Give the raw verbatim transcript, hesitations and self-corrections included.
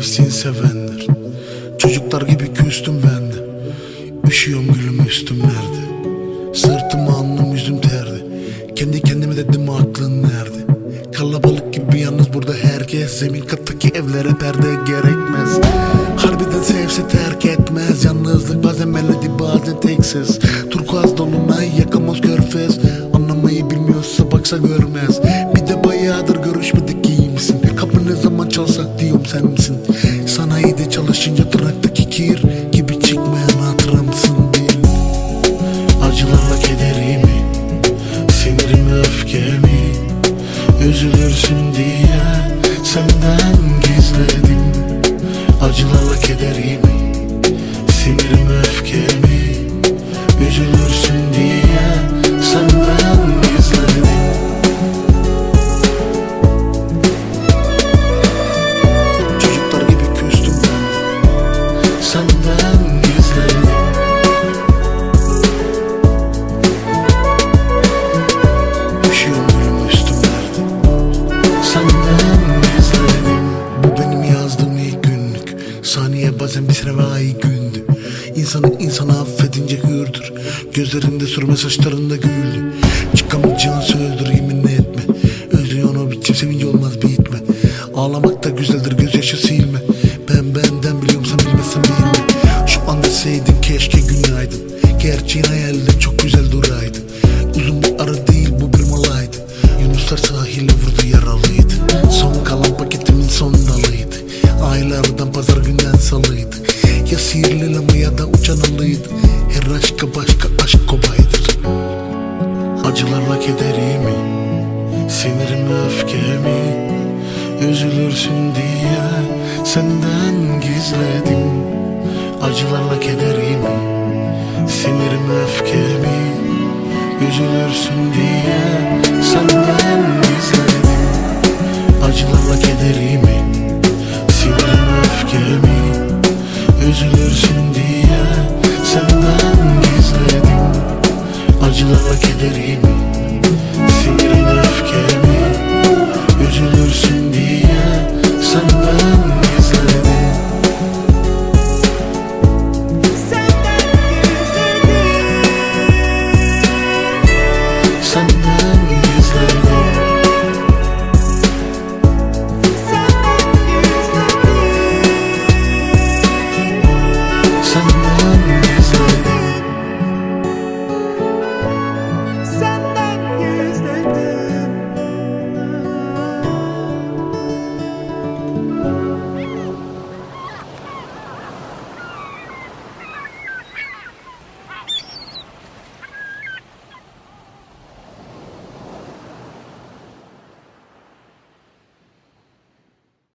sevsin sevenler. Çocuklar gibi küstüm ben de. Üşüyorum gülüm üstümlerde. Sırtım alnım yüzüm terdi. Kendi kendime dedim aklın nerede? Kalabalık gibi yalnız burada herkes. Zemin kattaki evlere perde gerekmez. Harbiden sevse terk etmez. Yalnızlık bazen melodi bazen tek ses. Turkuaz dolunay yakamaz körfez. Anlamayı bilmiyorsa baksa görmez. Bir de bayağıdır görüşmedik iyi misin? Kapı ne zaman çalsak diyorum sen misin? Sanayide çalışınca tırnaktaki kir gibi çıkmayan hatıramsın bil. Acılarla kederimi, sinirimi öfkemi, üzülürsün diye senden gizledim. Acılarla kederimi, sinirimi öfkemi, üzülürsün diye senden gizledim. Çocuklar gibi küstüm ben, senden gizledim. Üşüyorum üstümlerde, senden gizledim. Bu benim yazdığım ilk günlük. Saniye bazen bir sene ve ay gündü. İnsanın insanı affedince hürdür. Gözlerinde sürme saçlarında güldü. Çıkamayacağın sözdür yemin etme. Özlüyorsun o biçim sevince olmaz bitme. Ağlamak da güzeldir gözyaşı silme. Ben benden biliyorum sen bilmezsen bilme. Şu an deseydin keşke günaydın. Gerçeğin hayalinde çok güzel duraydı. Uzun bir ara değil bu bir molaydı. Yunuslar sahile vurdu yaralıydı. Son kalan paketimin son dalıydı. Aylardan pazar günden salıydı. Ya sihirli lama ya da uçan alıydı. Her aşka başka aşk kobaydır. Acılarla kederimi, sinirimi öfkemi, üzülürsün diye senden gizledim. Acılarla kederimi, sinirimi öfkemi, üzülürsün diye senden gizledim. Acılarla kederimi,